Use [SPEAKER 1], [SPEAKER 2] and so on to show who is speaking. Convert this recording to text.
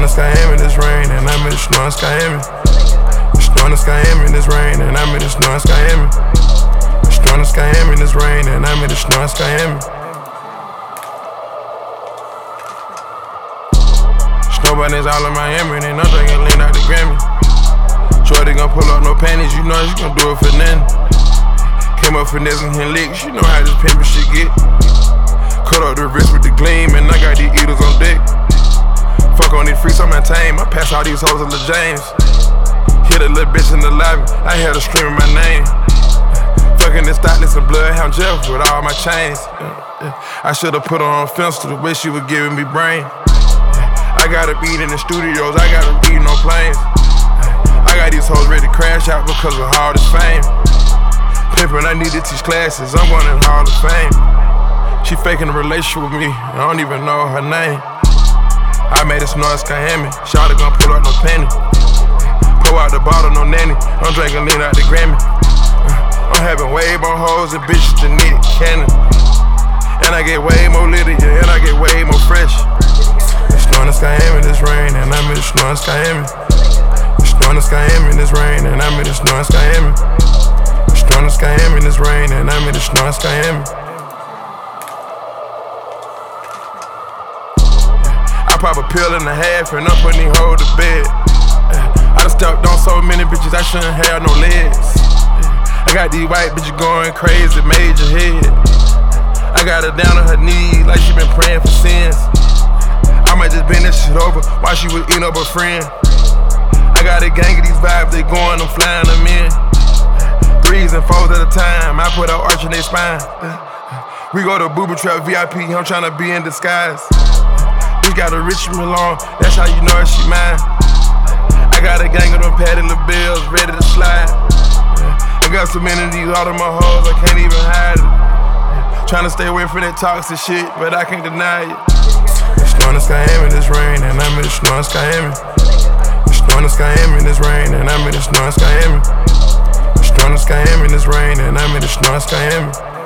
[SPEAKER 1] the Skyhammer in this rain, and I'm in the snow in Skyhammer. Snow in the Skyhammer in this rain, and I'm in the snow in Skyhammer. Snow in the Skyhammer in this rain, and I'm in the snow in Skyhammer. Snow bunnies all in Miami, and I'm drinking lean out the Grammy. Shorty gon' pull up no panties, you know she gon' do it for nothing. Came up finessing and licks, you know how this pimpin' shit get. Cut up the wrist with the gleam, and I got these eaters on deck. Fuck on these freaks, I'm maintain. I pass all these hoes to Lil James. Hit a little bitch in the lobby, I heard her screaming my name. Fucking this thoughtless and bloodhound Jeff with all my chains. I should've put her on fence to the way she was giving me brain. I gotta beat in the studios, I gotta beat on planes. I got these hoes ready to crash out because of all this fame. Pimpin', I need to teach classes, I'm going in Hall of Fame. She faking a relationship with me, I don't even know her name. I made it snow in Skyhammer, Shawty gon' pull up no penny. Pour out the bottle, no nanny, I'm drinking lean out the Grammy. I'm having way more hoes and bitches than Nick Cannon. And I get way more litty, yeah, and I get way more fresh. Snow in the Skyhammer in this rain, and I'm in the snow in Skyhammer. Snow in the Skyhammer in this rain, and I'm in the snow in Skyhammer. Snow in the Skyhammer in this rain, and I'm in the snow in Skyhammer. I pop a pill and a half, and I'm putting these hoes to bed. I done stepped on so many bitches, I shouldn't have no legs. I got these white bitches going crazy, major head. I got her down on her knees like she been praying for sins. I might just bend this shit over while she was eating up her friend. I got a gang of these vibes, they going, I'm flying them in. 3s and 4s at a time, I put out arch in their spine. We go to Booby Trap VIP, I'm tryna be in disguise. Bitch got a rich Milan, that's how you know that she mine. I got a gang of them Patty LaBelle's ready to slide. I got so many of these all of my hoes, I can't even hide it. Tryna stay away from that toxic shit, but I can't deny it. Snow in the Skyhammer in this rain, and I'm in the snow in Skyhammer. Snow in the Skyhammer in this rain, and I'm in the snow in Skyhammer. Snow in the Skyhammer in this rain, and I'm in the snow in Skyhammer.